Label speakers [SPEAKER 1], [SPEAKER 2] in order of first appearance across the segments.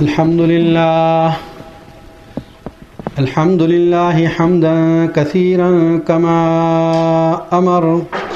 [SPEAKER 1] الحمد لله حمدا كثيرا كما أمر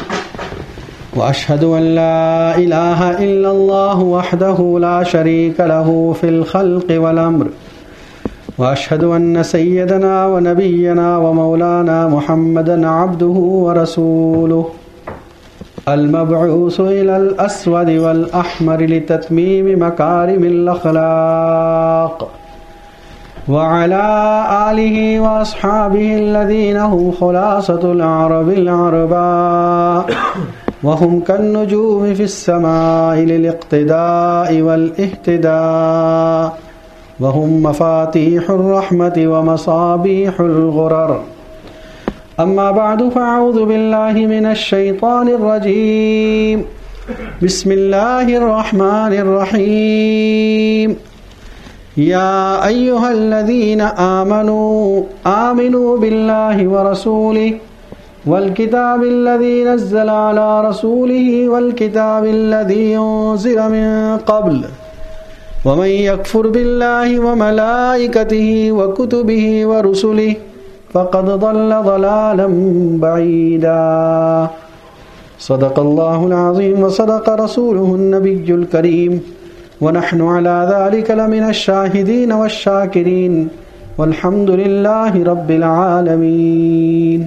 [SPEAKER 1] وأشهد أن لا إله إلا الله وحده لا شريك له في الخلق والأمر وأشهد أن سيدنا ونبينا ومولانا محمدا عبده ورسوله المبعوث إلى الأسود والأحمر لتتميم مكارم الأخلاق وعلى آله وأصحابه الذين هم خلاصة العرب العرباء وهم كالنجوم في السماء للاقتداء والاهتداء وهم مفاتيح الرحمة ومصابيح الغرر. أما بعد فأعوذ بالله من الشيطان الرجيم. بسم الله الرحمن الرحيم. يا أيها الذين آمنوا بالله ورسوله والكتاب الذي نزل على رسوله والكتاب الذي أنزل من قبل ومن يكفر بالله وملائكته وكتبه ورسله فقد ضل ضلالا بعيدا. صدق الله العظيم وصدق رسوله النبي الكريم ونحن على ذلك لمن الشاهدين والشاكرين والحمد لله رب العالمين.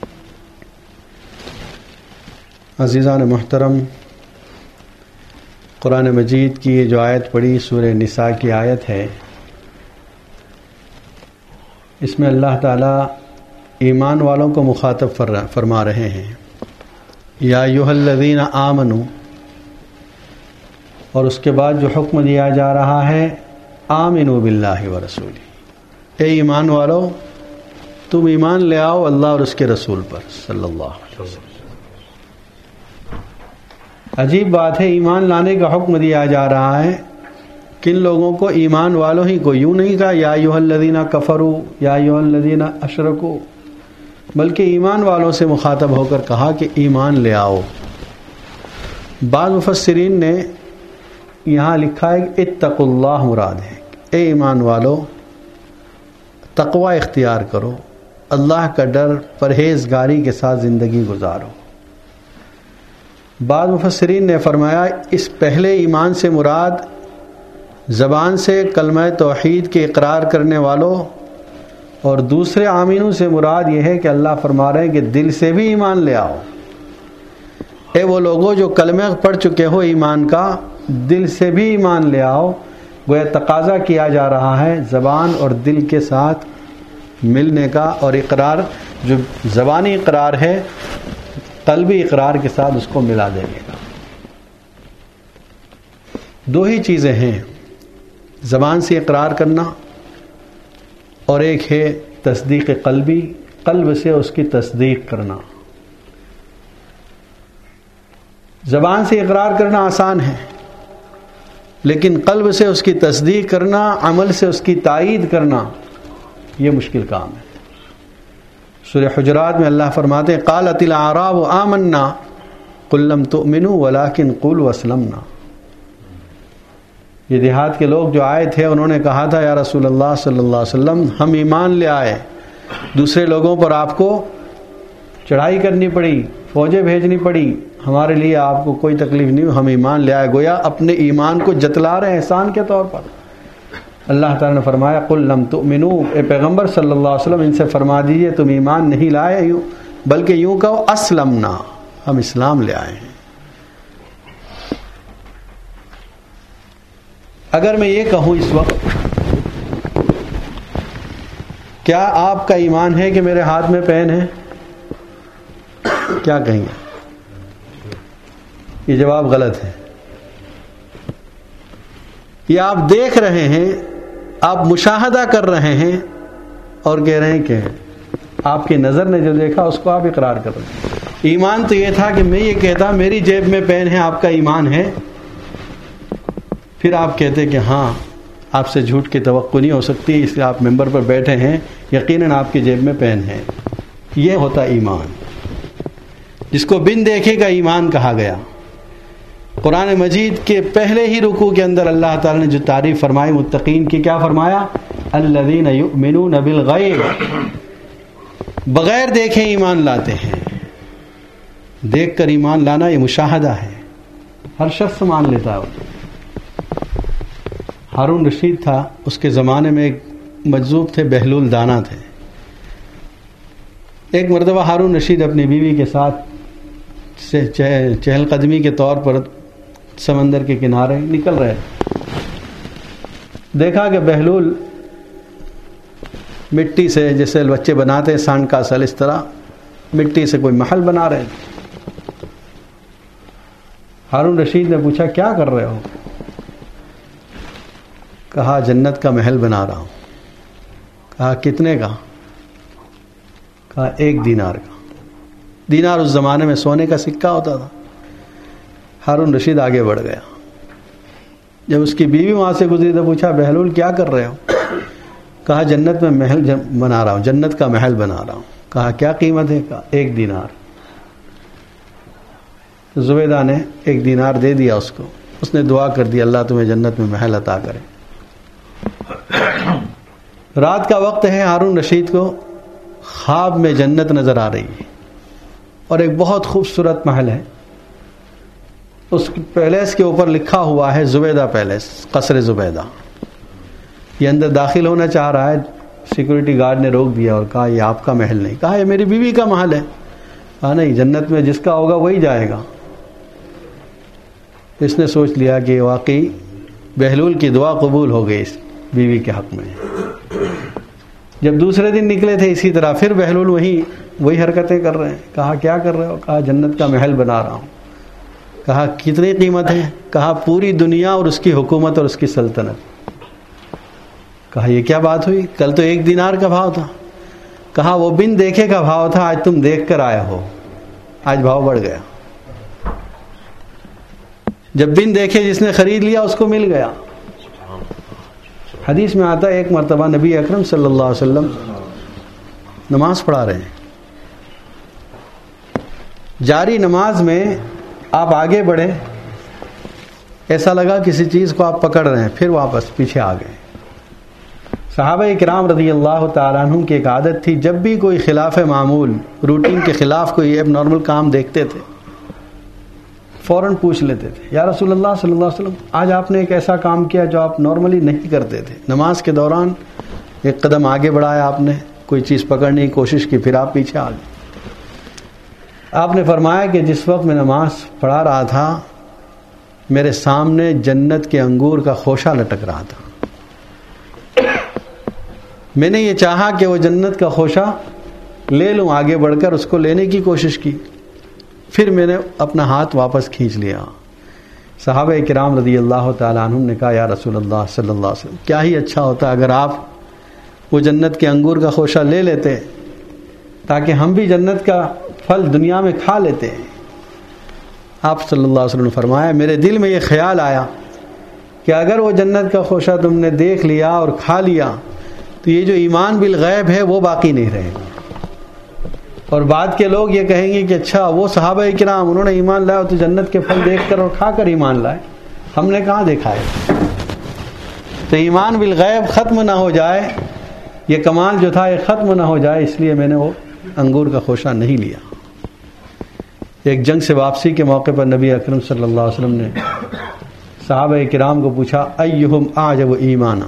[SPEAKER 1] عزیزان محترم، قرآن مجید کی یہ جو آیت پڑھی سورہ نساء کی آیت ہے، اس میں اللہ تعالیٰ ایمان والوں کو مخاطب فرما رہے ہیں. یا ایھا الذین آمنوا، اور اس کے بعد جو حکم دیا جا رہا ہے آمنوا باللہ ورسولہ، اے ایمان والو تم ایمان لے آؤ اللہ اور اس کے رسول پر صلی اللہ علیہ وسلم. عجیب بات ہے، ایمان لانے کا حکم دیا جا رہا ہے. کن لوگوں کو؟ ایمان والوں ہی کو. یوں نہیں کہا یا ایھا الذین کفروا یا ایھا الذین اشرکوا، بلکہ ایمان والوں سے مخاطب ہو کر کہا کہ ایمان لے آؤ. بعض مفسرین نے یہاں لکھا ہے کہ اتقوا اللہ مراد ہے، اے ایمان والو تقوی اختیار کرو، اللہ کا ڈر پرہیزگاری کے ساتھ زندگی گزارو. بعض مفسرین نے فرمایا اس پہلے ایمان سے مراد زبان سے کلمہ توحید کے اقرار کرنے والوں، اور دوسرے آمینوں سے مراد یہ ہے کہ اللہ فرما رہے ہیں کہ دل سے بھی ایمان لے آؤ. اے وہ لوگوں جو کلمہ پڑھ چکے ہو ایمان کا، دل سے بھی ایمان لے آؤ. گویا تقاضا کیا جا رہا ہے زبان اور دل کے ساتھ ملنے کا، اور اقرار جو زبانی اقرار ہے قلبی اقرار کے ساتھ اس کو ملا دینے کا. دو ہی چیزیں ہیں، زبان سے اقرار کرنا اور ایک ہے تصدیق قلبی، قلب سے اس کی تصدیق کرنا. زبان سے اقرار کرنا آسان ہے، لیکن قلب سے اس کی تصدیق کرنا، عمل سے اس کی تائید کرنا، یہ مشکل کام ہے. سورہ حجرات میں اللہ فرماتے ہیں قالت الاعراب آمنا قل لم تؤمنوا ولکن قولوا اسلمنا. یہ دیہات کے لوگ جو آئے تھے انہوں نے کہا تھا یا رسول اللہ صلی اللہ علیہ وسلم ہم ایمان لے آئے، دوسرے لوگوں پر آپ کو چڑھائی کرنی پڑی، فوجیں بھیجنی پڑی، ہمارے لیے آپ کو کوئی تکلیف نہیں، ہم ایمان لے آئے. گویا اپنے ایمان کو جتلا رہے ہیں احسان کے طور پر. اللہ تعالیٰ نے فرمایا قل لم تؤمنوا، اے پیغمبر صلی اللہ علیہ وسلم ان سے فرما دیجئے تم ایمان نہیں لائے، بلکہ یوں کہو اسلمنا، ہم اسلام لے آئے ہیں. اگر میں یہ کہوں اس وقت کیا آپ کا ایمان ہے کہ میرے ہاتھ میں پین ہے، کیا کہیں گے؟ یہ جواب غلط ہے. یہ آپ دیکھ رہے ہیں، آپ مشاہدہ کر رہے ہیں اور کہہ رہے ہیں کہ آپ کی نظر نے جو دیکھا اس کو آپ اقرار کر رہے ہیں. ایمان تو یہ تھا کہ میں یہ کہتا میری جیب میں پین ہے، آپ کا ایمان ہے، پھر آپ کہتے کہ ہاں آپ سے جھوٹ کی توقع نہیں ہو سکتی، اس لیے آپ ممبر پر بیٹھے ہیں، یقیناً آپ کی جیب میں پین ہے. یہ ہوتا ایمان، جس کو بن دیکھے کا ایمان کہا گیا. قرآن مجید کے پہلے ہی رکوع کے اندر اللہ تعالیٰ نے جو تعریف فرمائی متقین کی، کیا فرمایا؟ الذین یؤمنون بالغیب، بغیر دیکھے ایمان لاتے ہیں۔ دیکھ کر ایمان لانا یہ مشاہدہ ہے، ہر شخص مان لیتا ہے۔ ہارون رشید تھا، اس کے زمانے میں ایک مجذوب تھے، بہلول دانا تھے۔ ایک مرتبہ ہارون رشید اپنی بیوی کے ساتھ چہل قدمی کے طور پر سمندر کے کنارے نکل رہے، دیکھا کہ بہلول مٹی سے، جیسے بچے بناتے ہیں سانڈ کا اصل، اس طرح مٹی سے کوئی محل بنا رہے تھے۔ ہارون رشید نے پوچھا کیا کر رہے ہو؟ کہا جنت کا محل بنا رہا ہوں۔ کہا کتنے کا؟ کہا 1 دینار کا۔ دینار اس زمانے میں سونے کا سکہ ہوتا تھا۔ ہارون رشید آگے بڑھ گیا، جب اس کی بیوی وہاں سے گزری تو پوچھا بہلول کیا کر رہے ہو؟ کہا جنت میں محل بنا رہا ہوں، جنت کا محل بنا رہا ہوں۔ کہا کیا قیمت ہے؟ کہا 1 دینار۔ زبیدہ نے 1 دینار دے دیا اس کو، اس نے دعا کر دی اللہ تمہیں جنت میں محل عطا کرے۔ رات کا وقت ہے، ہارون رشید کو خواب میں جنت نظر آ رہی ہے اور ایک بہت خوبصورت محل ہے۔ اس پیلیس کے اوپر لکھا ہوا ہے زبیدہ پیلیس، قصر زبیدہ۔ یہ اندر داخل ہونا چاہ رہا ہے، سیکورٹی گارڈ نے روک دیا اور کہا یہ آپ کا محل نہیں۔ کہا یہ میری بیوی کا محل ہے۔ کہا نہیں، جنت میں جس کا ہوگا وہی جائے گا۔ اس نے سوچ لیا کہ واقعی بہلول کی دعا قبول ہو گئی اس بیوی کے حق میں۔ جب دوسرے دن نکلے تھے اسی طرح، پھر بہلول وہی حرکتیں کر رہے ہیں۔ کہا کیا کر رہے ہو؟ کہا جنت کا محل بنا رہا ہوں۔ کہا کتنی قیمت ہے؟ کہا پوری دنیا اور اس کی حکومت اور اس کی سلطنت۔ کہا یہ کیا بات ہوئی؟ کل تو 1 دینار کا بھاؤ تھا۔ کہا وہ بن دیکھے کا بھاؤ تھا، آج تم دیکھ کر آئے ہو، آج بھاؤ بڑھ گیا۔ جب بن دیکھے جس نے خرید لیا اس کو مل گیا۔ حدیث میں آتا ہے ایک مرتبہ نبی اکرم صلی اللہ علیہ وسلم نماز پڑھا رہے ہیں، جاری نماز میں آپ آگے بڑھے، ایسا لگا کسی چیز کو آپ پکڑ رہے ہیں، پھر واپس پیچھے آ گئے۔ صحابہ کرام رضی اللہ تعالیٰ عنہ کی ایک عادت تھی، جب بھی کوئی خلاف معمول، روٹین کے خلاف کوئی ایب نارمل کام دیکھتے تھے فوراً پوچھ لیتے تھے یا رسول اللہ صلی اللہ علیہ وسلم آج آپ نے ایک ایسا کام کیا جو آپ نارملی نہیں کرتے تھے۔ نماز کے دوران ایک قدم آگے بڑھایا آپ نے، کوئی چیز پکڑنے کی کوشش کی، پھر آپ پیچھے آ گئے۔ آپ نے فرمایا کہ جس وقت میں نماز پڑھا رہا تھا میرے سامنے جنت کے انگور کا خوشہ لٹک رہا تھا۔ میں نے یہ چاہا کہ وہ جنت کا خوشہ لے لوں، آگے بڑھ کر اس کو لینے کی کوشش کی، پھر میں نے اپنا ہاتھ واپس کھینچ لیا۔ صحابہ کرام رضی اللہ تعالیٰ عنہم نے کہا یا رسول اللہ صلی اللہ علیہ وسلم کیا ہی اچھا ہوتا اگر آپ وہ جنت کے انگور کا خوشہ لے لیتے تاکہ ہم بھی جنت کا پھل دنیا میں کھا لیتے۔ آپ صلی اللہ علیہ وسلم نے فرمایا میرے دل میں یہ خیال آیا کہ اگر وہ جنت کا خوشہ تم نے دیکھ لیا اور کھا لیا تو یہ جو ایمان بالغیب ہے وہ باقی نہیں رہے گا، اور بعد کے لوگ یہ کہیں گے کہ اچھا وہ صحابہ کرام انہوں نے ایمان لایا تو جنت کے پھل دیکھ کر اور کھا کر ایمان لائے، ہم نے کہاں دیکھا ہے۔ تو ایمان بالغیب ختم نہ ہو جائے، یہ کمال جو تھا یہ ختم نہ ہو جائے، اس لیے میں نے وہ انگور کا خوشہ نہیں لیا۔ ایک جنگ سے واپسی کے موقع پر نبی اکرم صلی اللہ علیہ وسلم نے صحابہ کرام کو پوچھا ایہم اعجب ایمانا،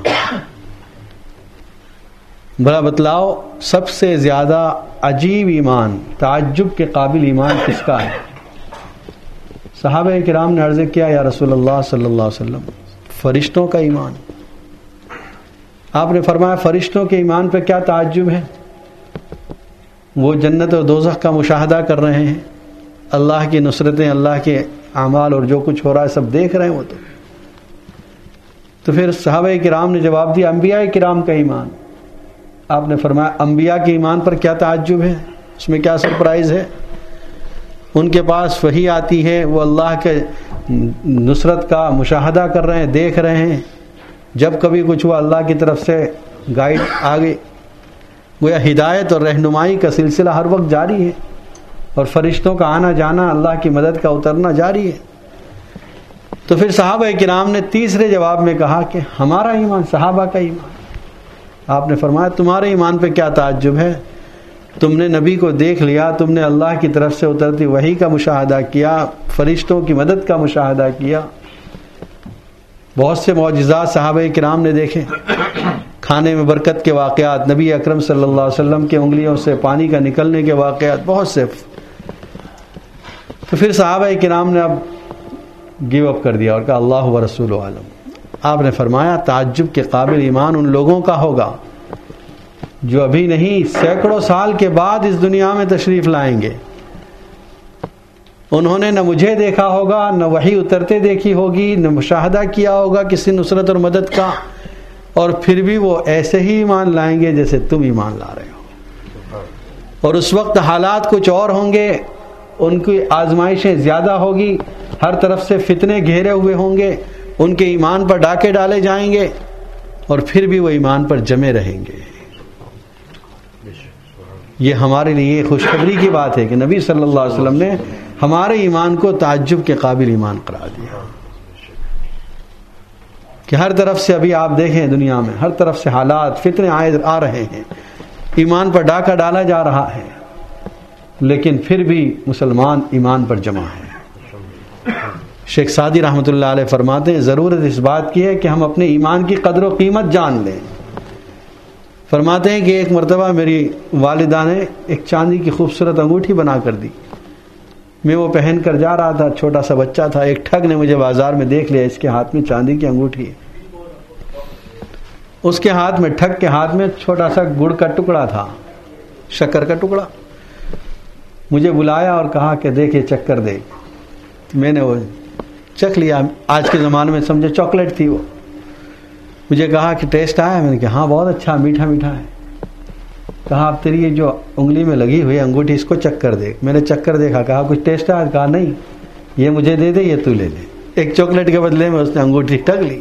[SPEAKER 1] بڑا بتلاؤ سب سے زیادہ عجیب ایمان، تعجب کے قابل ایمان کس کا ہے؟ صحابہ کرام نے عرض کیا یا رسول اللہ صلی اللہ علیہ وسلم فرشتوں کا ایمان۔ آپ نے فرمایا فرشتوں کے ایمان پہ کیا تعجب ہے؟ وہ جنت اور دوزخ کا مشاہدہ کر رہے ہیں، اللہ کی نصرتیں، اللہ کے اعمال اور جو کچھ ہو رہا ہے سب دیکھ رہے ہیں وہ تو پھر صحابہ کرام نے جواب دیا انبیاء کرام کا ایمان۔ آپ نے فرمایا انبیاء کے ایمان پر کیا تعجب ہے، اس میں کیا سرپرائز ہے؟ ان کے پاس وحی آتی ہے، وہ اللہ کے نصرت کا مشاہدہ کر رہے ہیں، دیکھ رہے ہیں، جب کبھی کچھ ہوا اللہ کی طرف سے گائیڈ آ گئی، گویا ہدایت اور رہنمائی کا سلسلہ ہر وقت جاری ہے، اور فرشتوں کا آنا جانا، اللہ کی مدد کا اترنا جاری ہے۔ تو پھر صحابہ کرام نے تیسرے جواب میں کہا کہ ہمارا ایمان، صحابہ کا ایمان۔ آپ نے فرمایا تمہارے ایمان پہ کیا تعجب ہے، تم نے نبی کو دیکھ لیا، تم نے اللہ کی طرف سے اترتی وحی کا مشاہدہ کیا، فرشتوں کی مدد کا مشاہدہ کیا، بہت سے معجزات صحابہ کرام نے دیکھے، کھانے میں برکت کے واقعات، نبی اکرم صلی اللہ علیہ وسلم کے انگلیوں سے پانی کا نکلنے کے واقعات، بہت سے۔ تو پھر صحابہ کرام نے اب گیو اپ کر دیا اور کہا اللہ و رسول عالم۔ آپ نے فرمایا تعجب کے قابل ایمان ان لوگوں کا ہوگا جو ابھی نہیں سینکڑوں سال کے بعد اس دنیا میں تشریف لائیں گے۔ انہوں نے نہ مجھے دیکھا ہوگا، نہ وحی اترتے دیکھی ہوگی، نہ مشاہدہ کیا ہوگا کسی نصرت اور مدد کا، اور پھر بھی وہ ایسے ہی ایمان لائیں گے جیسے تم ایمان لا رہے ہو۔ اور اس وقت حالات کچھ اور ہوں گے، ان کی آزمائشیں زیادہ ہوگی، ہر طرف سے فتنے گھیرے ہوئے ہوں گے، ان کے ایمان پر ڈاکے ڈالے جائیں گے، اور پھر بھی وہ ایمان پر جمے رہیں گے۔ یہ ہمارے لیے خوشخبری کی بات ہے کہ نبی صلی اللہ علیہ وسلم نے ہمارے ایمان کو تعجب کے قابل ایمان قرار دیا، کہ ہر طرف سے ابھی آپ دیکھیں دنیا میں ہر طرف سے حالات فتنے آ رہے ہیں، ایمان پر ڈاکہ ڈالا جا رہا ہے، لیکن پھر بھی مسلمان ایمان پر جمع ہے۔ شیخ سعدی رحمۃ اللہ علیہ فرماتے ہیں ضرورت اس بات کی ہے کہ ہم اپنے ایمان کی قدر و قیمت جان لیں۔ فرماتے ہیں کہ ایک مرتبہ میری والدہ نے ایک چاندی کی خوبصورت انگوٹھی بنا کر دی، میں وہ پہن کر جا رہا تھا، چھوٹا سا بچہ تھا، ایک ٹھگ نے مجھے بازار میں دیکھ لیا، اس کے ہاتھ میں چاندی کی انگوٹھی ہے، اس کے ہاتھ میں، ٹھگ کے ہاتھ میں چھوٹا سا گڑ کا ٹکڑا تھا، شکر کا ٹکڑا۔ مجھے بلایا اور کہا کہ دیکھ یہ چکھ کر دیکھ۔ میں نے وہ چکھ لیا، آج کے زمانے میں سمجھے چاکلیٹ تھی وہ۔ مجھے کہا کہ ٹیسٹ آیا؟ میں نے کہا ہاں بہت اچھا، میٹھا میٹھا ہے۔ کہا اب تیری یہ جو انگلی میں لگی ہوئی انگوٹھی اس کو چکھ کر دیکھ۔ میں نے چکھ کر دیکھا، کہا کچھ ٹیسٹ آیا؟ کہا نہیں، یہ مجھے دے دے، یہ تو لے لے۔ ایک چاکلیٹ کے بدلے میں اس نے انگوٹھی ٹھگ لی،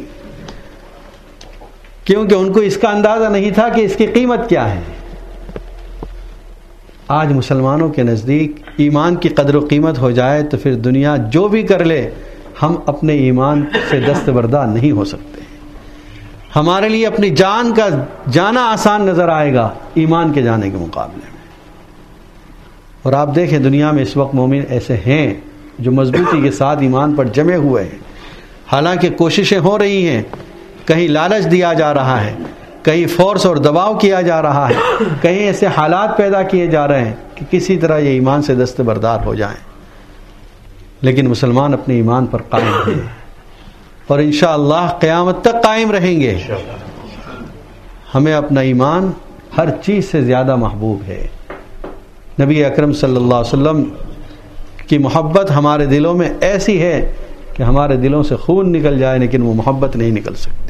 [SPEAKER 1] کیونکہ ان کو اس کا اندازہ نہیں تھا کہ اس کی قیمت کیا ہے۔ آج مسلمانوں کے نزدیک ایمان کی قدر و قیمت ہو جائے تو پھر دنیا جو بھی کر لے ہم اپنے ایمان سے دستبردار نہیں ہو سکتے۔ ہمارے لیے اپنی جان کا جانا آسان نظر آئے گا ایمان کے جانے کے مقابلے میں۔ اور آپ دیکھیں دنیا میں اس وقت مومن ایسے ہیں جو مضبوطی کے ساتھ ایمان پر جمے ہوئے ہیں، حالانکہ کوششیں ہو رہی ہیں، کہیں لالچ دیا جا رہا ہے، کہیں فورس اور دباؤ کیا جا رہا ہے، کہیں ایسے حالات پیدا کیے جا رہے ہیں کہ کسی طرح یہ ایمان سے دستبردار ہو جائیں، لیکن مسلمان اپنے ایمان پر قائم ہیں اور انشاءاللہ قیامت تک قائم رہیں گے۔ ہمیں اپنا ایمان ہر چیز سے زیادہ محبوب ہے۔ نبی اکرم صلی اللہ علیہ وسلم کی محبت ہمارے دلوں میں ایسی ہے کہ ہمارے دلوں سے خون نکل جائے لیکن وہ محبت نہیں نکل سکتی۔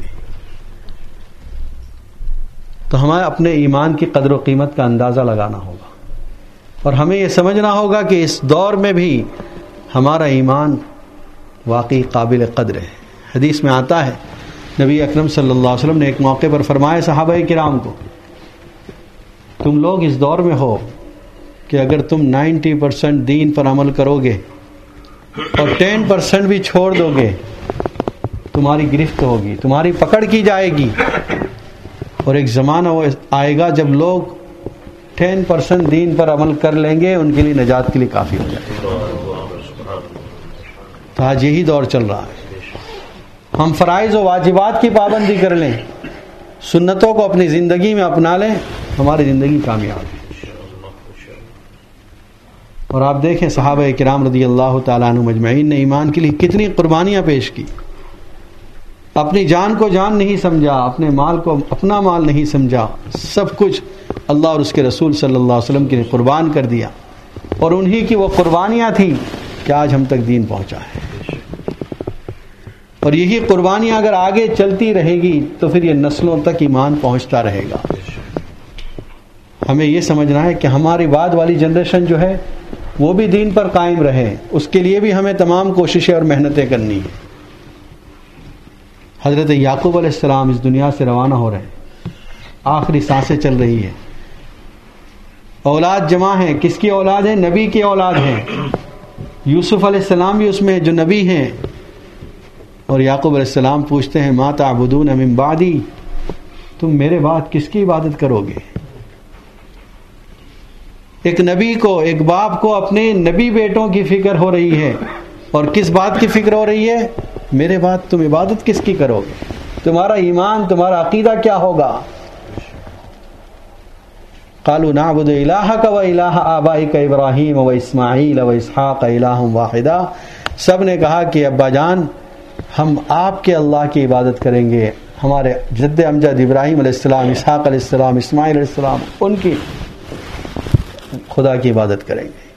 [SPEAKER 1] تو ہمیں اپنے ایمان کی قدر و قیمت کا اندازہ لگانا ہوگا، اور ہمیں یہ سمجھنا ہوگا کہ اس دور میں بھی ہمارا ایمان واقعی قابل قدر ہے۔ حدیث میں آتا ہے نبی اکرم صلی اللہ علیہ وسلم نے ایک موقع پر فرمایا صحابہ کرام کو، تم لوگ اس دور میں ہو کہ اگر تم 90% دین پر عمل کرو گے اور 10% بھی چھوڑ دو گے تمہاری گرفت ہوگی، تمہاری پکڑ کی جائے گی، اور ایک زمانہ وہ آئے گا جب لوگ 10% دین پر عمل کر لیں گے، ان کے لیے نجات کے لیے کافی ہو جائے گا۔ تو آج یہی دور چل رہا ہے، ہم فرائض و واجبات کی پابندی کر لیں، سنتوں کو اپنی زندگی میں اپنا لیں، ہماری زندگی کامیاب ہے۔ اور آپ دیکھیں صحابہ کرام رضی اللہ تعالیٰ عنہ مجمعین نے ایمان کے لیے کتنی قربانیاں پیش کی، اپنی جان کو جان نہیں سمجھا، اپنے مال کو اپنا مال نہیں سمجھا، سب کچھ اللہ اور اس کے رسول صلی اللہ علیہ وسلم کے لیے قربان کر دیا، اور انہی کی وہ قربانیاں تھیں کہ آج ہم تک دین پہنچا ہے۔ اور یہی قربانیاں اگر آگے چلتی رہے گی تو پھر یہ نسلوں تک ایمان پہنچتا رہے گا۔ ہمیں یہ سمجھنا ہے کہ ہماری بعد والی جنریشن جو ہے وہ بھی دین پر قائم رہے، اس کے لیے بھی ہمیں تمام کوششیں اور محنتیں کرنی ہیں۔ حضرت یعقوب علیہ السلام اس دنیا سے روانہ ہو رہے ہیں، آخری سانسیں چل رہی ہیں، اولاد جمع ہیں، کس کی اولاد ہے؟ نبی کی اولاد ہیں، یوسف علیہ السلام بھی اس میں جو نبی ہیں، اور یعقوب علیہ السلام پوچھتے ہیں ما تعبدون من بعدی، تم میرے بعد کس کی عبادت کرو گے؟ ایک نبی کو، ایک باپ کو اپنے نبی بیٹوں کی فکر ہو رہی ہے، اور کس بات کی فکر ہو رہی ہے؟ میرے بعد تم عبادت کس کی کرو گے؟ تمہارا ایمان، تمہارا عقیدہ کیا ہوگا؟ قالوا نعبد الہک و الہ آبائک ابراہیم و اسماعیل و اسحاق الہ واحدا، سب نے کہا کہ ابا جان ہم آپ کے اللہ کی عبادت کریں گے، ہمارے جد امجد ابراہیم علیہ السلام، اسحاق علیہ السلام، اسماعیل علیہ السلام، ان کی خدا کی عبادت کریں گے۔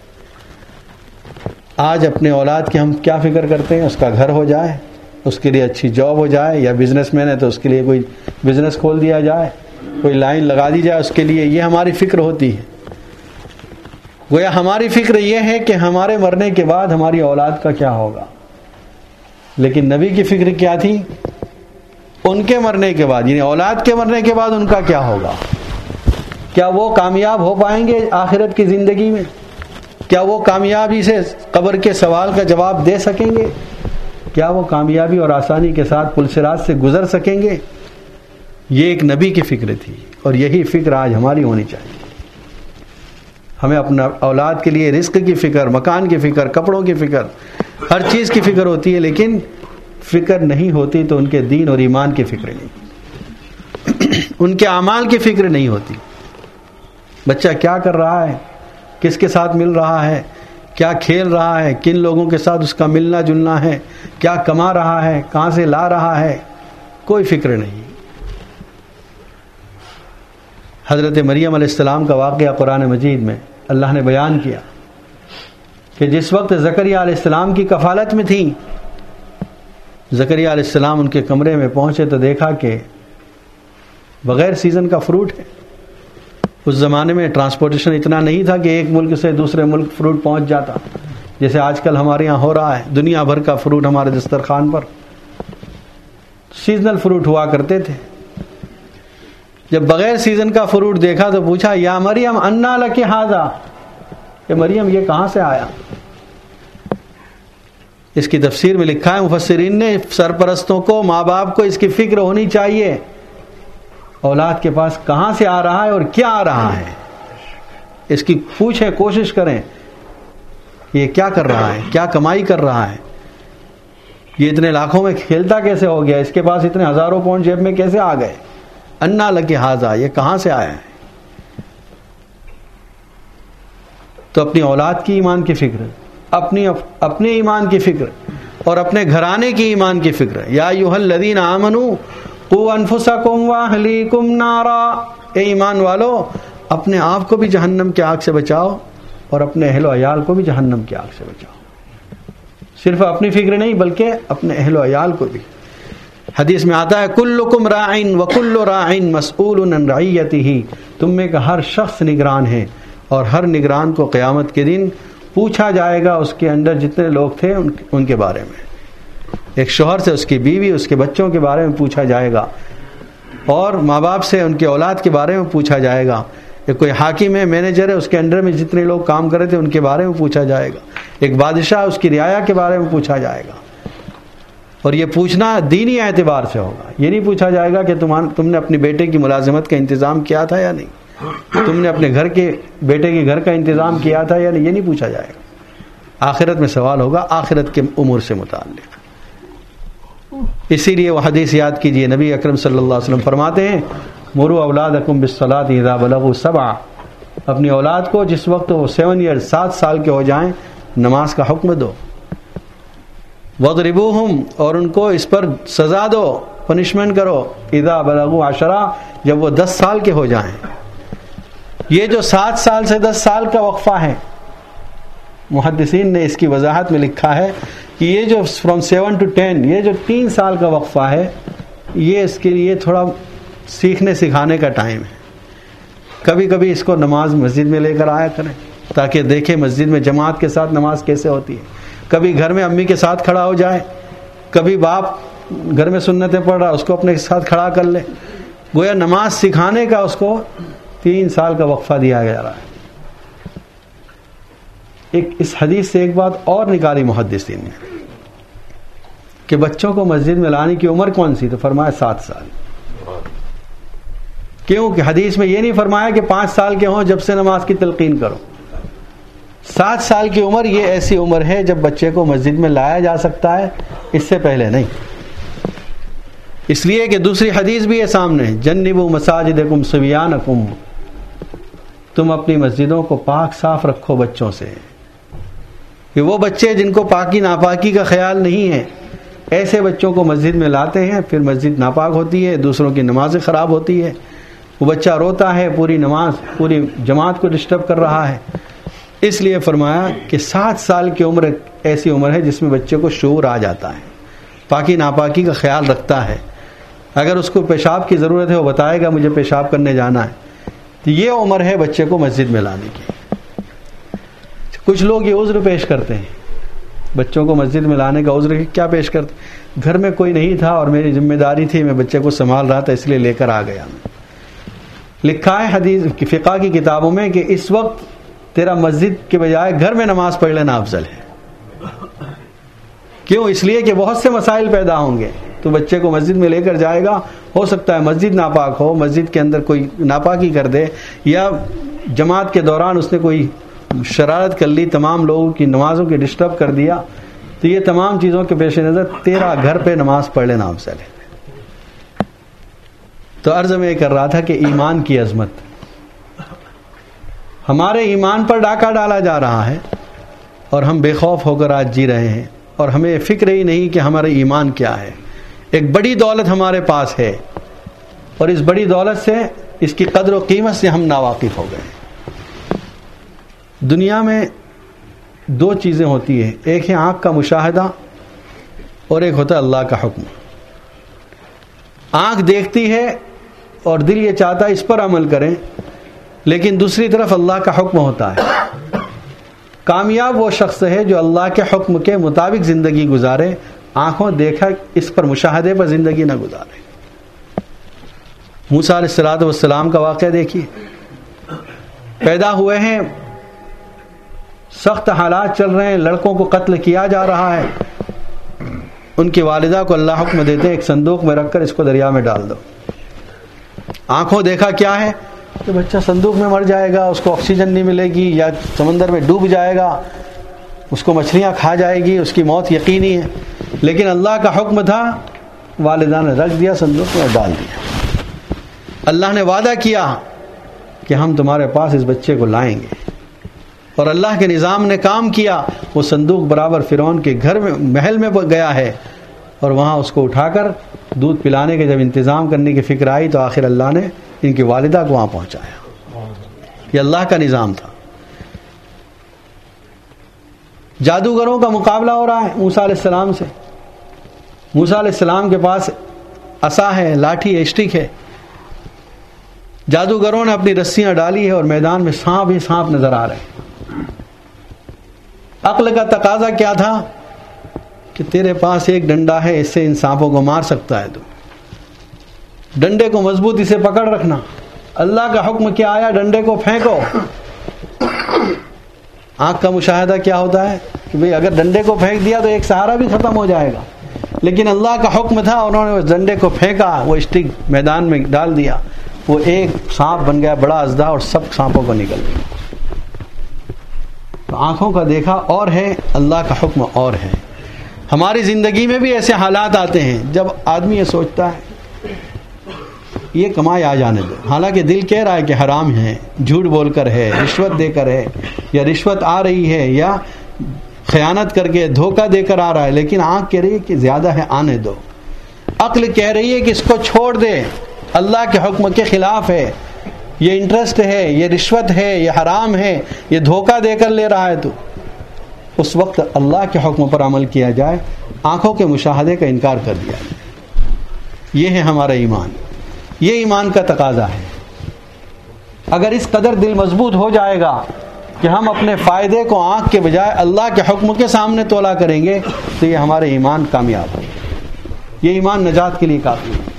[SPEAKER 1] آج اپنے اولاد کی ہم کیا فکر کرتے ہیں؟ اس کا گھر ہو جائے، اس کے لیے اچھی جاب ہو جائے، یا بزنس مین ہے تو اس کے لیے کوئی بزنس کھول دیا جائے، کوئی لائن لگا دی جائے اس کے لیے، یہ ہماری فکر ہوتی ہے۔ گویا ہماری فکر یہ ہے کہ ہمارے مرنے کے بعد ہماری اولاد کا کیا ہوگا، لیکن نبی کی فکر کیا تھی؟ ان کے مرنے کے بعد، یعنی اولاد کے مرنے کے بعد ان کا کیا ہوگا؟ کیا وہ کامیاب ہو پائیں گے آخرت کی زندگی میں؟ کیا وہ کامیابی سے قبر کے سوال کا جواب دے سکیں گے؟ کیا وہ کامیابی اور آسانی کے ساتھ پل صراط سے گزر سکیں گے؟ یہ ایک نبی کی فکر تھی، اور یہی فکر آج ہماری ہونی چاہیے۔ ہمیں اپنا اولاد کے لیے رزق کی فکر، مکان کی فکر، کپڑوں کی فکر، ہر چیز کی فکر ہوتی ہے، لیکن فکر نہیں ہوتی تو ان کے دین اور ایمان کی فکر نہیں، ان کے اعمال کی فکر نہیں ہوتی۔ بچہ کیا کر رہا ہے، کس کے ساتھ مل رہا ہے، کیا کھیل رہا ہے، کن لوگوں کے ساتھ اس کا ملنا جلنا ہے، کیا کما رہا ہے، کہاں سے لا رہا ہے، کوئی فکر نہیں۔ حضرت مریم علیہ السلام کا واقعہ قرآن مجید میں اللہ نے بیان کیا کہ جس وقت زکریا علیہ السلام کی کفالت میں تھیں، زکریا علیہ السلام ان کے کمرے میں پہنچے تو دیکھا کہ بغیر سیزن کا فروٹ ہے۔ اس زمانے میں ٹرانسپورٹیشن اتنا نہیں تھا کہ ایک ملک سے دوسرے ملک فروٹ پہنچ جاتا، جیسے آج کل ہمارے یہاں ہو رہا ہے، دنیا بھر کا فروٹ ہمارے دسترخوان پر۔ سیزنل فروٹ ہوا کرتے تھے۔ جب بغیر سیزن کا فروٹ دیکھا تو پوچھا یا مریم انا لک ھذا، کہ مریم یہ کہاں سے آیا؟ اس کی تفسیر میں لکھا ہے مفسرین نے، سرپرستوں کو، ماں باپ کو اس کی فکر ہونی چاہیے اولاد کے پاس کہاں سے آ رہا ہے اور کیا آ رہا ہے، اس کی پوچھیں، کوشش کریں یہ کیا کر رہا ہے، کیا کمائی کر رہا ہے، یہ اتنے لاکھوں میں کھیلتا کیسے ہو گیا، اس کے پاس اتنے ہزاروں پاؤنڈ جیب میں کیسے آ گئے، انا لک ھذا، یہ کہاں سے آیا ہے۔ تو اپنی اولاد کی ایمان کی فکر، اپنے ایمان کی فکر، اور اپنے گھرانے کی ایمان کی فکر۔ یا ایھا الذین آمنوا قوا انفسکم واہلیکم نارا، اے ایمان والو اپنے آپ کو بھی جہنم کی آگ سے بچاؤ اور اپنے اہل و عیال کو بھی جہنم کی آگ سے بچاؤ۔ صرف اپنی فکر نہیں بلکہ اپنے اہل و عیال کو بھی۔ حدیث میں آتا ہے کلکم راع وکل راع مسئول عن رعیتہ، تم میں کا ہر شخص نگران ہے اور ہر نگران کو قیامت کے دن پوچھا جائے گا اس کے اندر جتنے لوگ تھے ان کے بارے میں۔ ایک شوہر سے اس کی بیوی، اس کے بچوں کے بارے میں پوچھا جائے گا، اور ماں باپ سے ان کے اولاد کے بارے میں پوچھا جائے گا۔ ایک کوئی حاکم ہے، مینیجر ہے، اس کے انڈر میں جتنے لوگ کام کر رہے تھے ان کے بارے میں پوچھا جائے گا۔ ایک بادشاہ، اس کی رعایا کے بارے میں پوچھا جائے گا، اور یہ پوچھنا دینی اعتبار سے ہوگا۔ یہ نہیں پوچھا جائے گا کہ تم نے اپنے بیٹے کی ملازمت کا انتظام کیا تھا یا نہیں، تم نے اپنے بیٹے کے گھر کا انتظام کیا تھا یا نہیں، یہ نہیں پوچھا جائے گا۔ آخرت میں سوال ہوگا آخرت کے امور سے متعلق۔ اسی لیے وہ حدیث یاد کیجئے، نبی اکرم صلی اللہ علیہ وسلم فرماتے ہیں مروا اولادکم بالصلاۃ اذا بلغوا 7، اپنی اولاد کو جس وقت وہ 7 سال کے ہو جائیں نماز کا حکم دو۔ وَاضْرِبُوهُمْ، اور ان کو اس پر سزا دو، پنشمنٹ کرو، اذا بلغوا 10، جب وہ 10 سال کے ہو جائیں۔ یہ جو 7 سال سے 10 سال کا وقفہ ہے، محدثین نے اس کی وضاحت میں لکھا ہے کہ یہ جو from 7 to 10، یہ جو 3 سال کا وقفہ ہے، یہ اس کے لیے تھوڑا سیکھنے سکھانے کا ٹائم ہے۔ کبھی کبھی اس کو نماز مسجد میں لے کر آیا کریں تاکہ دیکھیں مسجد میں جماعت کے ساتھ نماز کیسے ہوتی ہے۔ کبھی گھر میں امی کے ساتھ کھڑا ہو جائے، کبھی باپ گھر میں سنتیں پڑھ رہا اس کو اپنے ساتھ کھڑا کر لے۔ گویا نماز سکھانے کا اس کو 3 سال کا وقفہ دیا جا رہا ہے۔ اس حدیث سے ایک بات اور نکالی محدثین نے، کہ بچوں کو مسجد میں لانے کی عمر کون سی؟ تو فرمایا 7 سال. کیوں کہ حدیث میں یہ نہیں فرمایا کہ 5 سال کے ہوں جب سے نماز کی تلقین کرو. 7 سال کی عمر یہ ایسی عمر ہے جب بچے کو مسجد میں لایا جا سکتا ہے، اس سے پہلے نہیں. اس لیے کہ دوسری حدیث بھی ہے سامنے، جنبوا مساجدکم صبیانکم، تم اپنی مسجدوں کو پاک صاف رکھو بچوں سے. کہ وہ بچے جن کو پاکی ناپاکی کا خیال نہیں ہے، ایسے بچوں کو مسجد میں لاتے ہیں، پھر مسجد ناپاک ہوتی ہے، دوسروں کی نمازیں خراب ہوتی ہے، وہ بچہ روتا ہے، پوری نماز پوری جماعت کو ڈسٹرب کر رہا ہے. اس لیے فرمایا کہ 7 سال کی عمر ایسی عمر ہے جس میں بچے کو شعور آ جاتا ہے، پاکی ناپاکی کا خیال رکھتا ہے. اگر اس کو پیشاب کی ضرورت ہے وہ بتائے گا مجھے پیشاب کرنے جانا ہے. تو یہ عمر ہے بچے کو مسجد میں لانے کی. کچھ لوگ یہ عذر پیش کرتے ہیں بچوں کو مسجد میں لانے کا. عذر کیا پیش کرتے؟ گھر میں کوئی نہیں تھا اور میری ذمہ داری تھی، میں بچے کو سنبھال رہا تھا اس لیے لے کر آ گیا. لکھا ہے حدیث کی فقہ کی کتابوں میں کہ اس وقت تیرا مسجد کے بجائے گھر میں نماز پڑھ لینا افضل ہے. کیوں؟ اس لیے کہ بہت سے مسائل پیدا ہوں گے. تو بچے کو مسجد میں لے کر جائے گا، ہو سکتا ہے مسجد ناپاک ہو، مسجد کے اندر کوئی ناپاکی کر دے، یا جماعت کے دوران اس نے کوئی شرارت کر لی، تمام لوگوں کی نمازوں کی ڈسٹرب کر دیا. تو یہ تمام چیزوں کے پیش نظر تیرا گھر پہ نماز پڑھ لینا افضل ہے. تو عرض میں یہ کر رہا تھا کہ ایمان کی عظمت، ہمارے ایمان پر ڈاکہ ڈالا جا رہا ہے اور ہم بے خوف ہو کر آج جی رہے ہیں، اور ہمیں فکر ہی نہیں کہ ہمارا ایمان کیا ہے. ایک بڑی دولت ہمارے پاس ہے اور اس بڑی دولت سے، اس کی قدر و قیمت سے ہم ناواقف ہو گئے. دنیا میں 2 چیزیں ہوتی ہیں، ایک ہے آنکھ کا مشاہدہ اور ایک ہوتا ہے اللہ کا حکم. آنکھ دیکھتی ہے اور دل یہ چاہتا ہے اس پر عمل کریں، لیکن دوسری طرف اللہ کا حکم ہوتا ہے. کامیاب وہ شخص ہے جو اللہ کے حکم کے مطابق زندگی گزارے، آنکھوں دیکھا اس پر مشاہدے پر زندگی نہ گزارے. موسیٰ علیہ السلام کا واقعہ دیکھیے. پیدا ہوئے ہیں، سخت حالات چل رہے ہیں، لڑکوں کو قتل کیا جا رہا ہے. ان کی والدہ کو اللہ حکم دیتے ہیں ایک صندوق میں رکھ کر اس کو دریا میں ڈال دو. آنکھوں دیکھا کیا ہے کہ بچہ صندوق میں مر جائے گا، اس کو آکسیجن نہیں ملے گی، یا سمندر میں ڈوب جائے گا، اس کو مچھلیاں کھا جائے گی، اس کی موت یقینی ہے. لیکن اللہ کا حکم تھا، والدہ نے رکھ دیا صندوق میں اور ڈال دیا. اللہ نے وعدہ کیا کہ ہم تمہارے پاس اس بچے کو لائیں گے، اور اللہ کے نظام نے کام کیا. وہ صندوق برابر فرعون کے گھر میں محل میں گیا ہے، اور وہاں اس کو اٹھا کر دودھ پلانے کے جب انتظام کرنے کی فکر آئی تو آخر اللہ نے ان کی والدہ کو وہاں پہنچایا. یہ اللہ کا نظام تھا. جادوگروں کا مقابلہ ہو رہا ہے موسیٰ علیہ السلام سے. موسیٰ علیہ السلام کے پاس عصا ہے، لاٹھی ہے، اسٹک ہے. جادوگروں نے اپنی رسیاں ڈالی ہے اور میدان میں سانپ ہی سانپ نظر آ رہے ہیں. عقل کا تقاضا کیا تھا کہ تیرے پاس ایک ڈنڈا ہے، اس سے ان سانپوں کو مار سکتا ہے. تو ڈنڈے کو مضبوطی سے پکڑ رکھنا. اللہ کا حکم کیا آیا؟ ڈنڈے کو پھینکو. آنکھ کا مشاہدہ کیا ہوتا ہے کہ بھئی اگر ڈنڈے کو پھینک دیا تو ایک سہارا بھی ختم ہو جائے گا. لیکن اللہ کا حکم تھا، انہوں نے اس ڈنڈے کو پھینکا، وہ اسٹک میدان میں ڈال دیا، وہ ایک سانپ بن گیا، بڑا اژدہا، اور سب سانپوں کو نکل گیا. تو آنکھوں کا دیکھا اور ہے، اللہ کا حکم اور ہے. ہماری زندگی میں بھی ایسے حالات آتے ہیں جب آدمی یہ سوچتا ہے یہ کمائی آ جانے دو، حالانکہ دل کہہ رہا ہے کہ حرام ہے، جھوٹ بول کر ہے، رشوت دے کر ہے، یا رشوت آ رہی ہے، یا خیانت کر کے دھوکہ دے کر آ رہا ہے، لیکن آنکھ کہہ رہی ہے کہ زیادہ ہے، آنے دو. عقل کہہ رہی ہے کہ اس کو چھوڑ دے، اللہ کے حکم کے خلاف ہے، یہ انٹرسٹ ہے، یہ رشوت ہے، یہ حرام ہے، یہ دھوکہ دے کر لے رہا ہے. تو اس وقت اللہ کے حکم پر عمل کیا جائے، آنکھوں کے مشاہدے کا انکار کر دیا جائے. یہ ہے ہمارا ایمان، یہ ایمان کا تقاضا ہے. اگر اس قدر دل مضبوط ہو جائے گا کہ ہم اپنے فائدے کو آنکھ کے بجائے اللہ کے حکم کے سامنے تولا کریں گے تو یہ ہمارے ایمان کامیاب ہے. یہ ایمان نجات کے لیے کافی ہے.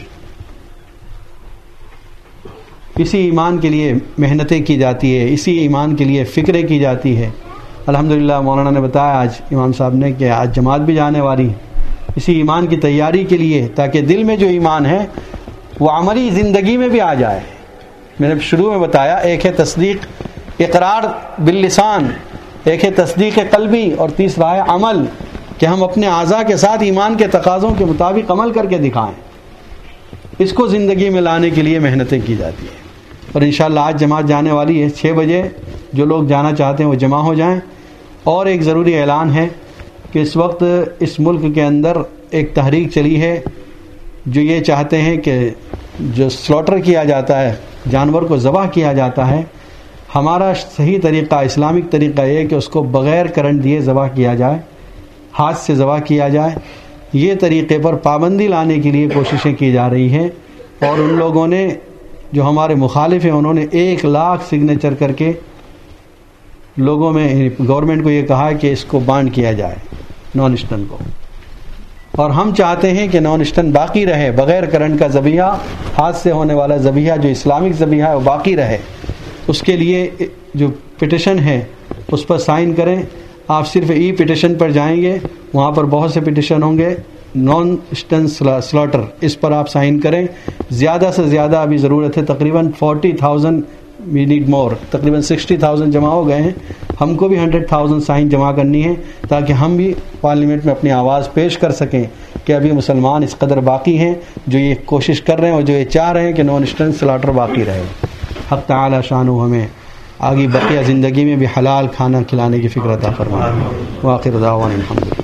[SPEAKER 1] اسی ایمان کے لیے محنتیں کی جاتی ہے، اسی ایمان کے لیے فکریں کی جاتی ہے. الحمدللہ مولانا نے بتایا آج امام صاحب نے کہ آج جماعت بھی جانے والی ہے. اسی ایمان کی تیاری کے لیے، تاکہ دل میں جو ایمان ہے وہ عملی زندگی میں بھی آ جائے۔ میں نے شروع میں بتایا، ایک ہے تصدیق اقرار باللسان، ایک ہے تصدیق قلبی، اور تیسرا ہے عمل، کہ ہم اپنے اعضاء کے ساتھ ایمان کے تقاضوں کے مطابق عمل کر کے دکھائیں۔ اس کو زندگی میں لانے کے لیے محنتیں کی جاتی ہیں، اور انشاءاللہ آج جماعت جانے والی ہے 6 بجے، جو لوگ جانا چاہتے ہیں وہ جمع ہو جائیں۔ اور ایک ضروری اعلان ہے کہ اس وقت اس ملک کے اندر ایک تحریک چلی ہے جو یہ چاہتے ہیں کہ جو سلاٹر کیا جاتا ہے، جانور کو ذبح کیا جاتا ہے، ہمارا صحیح طریقہ، اسلامک طریقہ یہ ہے کہ اس کو بغیر کرنٹ دیے ذبح کیا جائے، ہاتھ سے ذبح کیا جائے۔ یہ طریقے پر پابندی لانے کے لیے کوششیں کی جا رہی ہیں، اور ان لوگوں نے جو ہمارے مخالف ہیں انہوں نے 1 لاکھ سگنیچر کر کے لوگوں میں گورنمنٹ کو یہ کہا کہ اس کو بانڈ کیا جائے نان اسٹن کو، اور ہم چاہتے ہیں کہ نان اسٹن باقی رہے، بغیر کرنٹ کا ذبیحہ، ہاتھ سے ہونے والا ذبیحہ جو اسلامک ذبیحہ ہے وہ باقی رہے۔ اس کے لیے جو پٹیشن ہے اس پر سائن کریں۔ آپ صرف ای پٹیشن پر جائیں گے، وہاں پر بہت سے پٹیشن ہوں گے، نان اسٹن سلاٹر، اس پر آپ سائن کریں۔ زیادہ سے زیادہ ابھی ضرورت ہے، تقریباً 40,000 وی نیڈ مور، تقریباً 60,000 جمع ہو گئے ہیں، ہم کو بھی 100,000 سائن جمع کرنی ہے تاکہ ہم بھی پارلیمنٹ میں اپنی آواز پیش کر سکیں کہ ابھی مسلمان اس قدر باقی ہیں جو یہ کوشش کر رہے ہیں اور جو یہ چاہ رہے ہیں کہ نان اسٹن سلاٹر باقی رہے۔ حق تعالی شانہ ہمیں آگے بقیہ زندگی میں بھی حلال کھانا کھلانے کی فکر عطا فرمائے۔ وآخر دعوانا الحمدللہ۔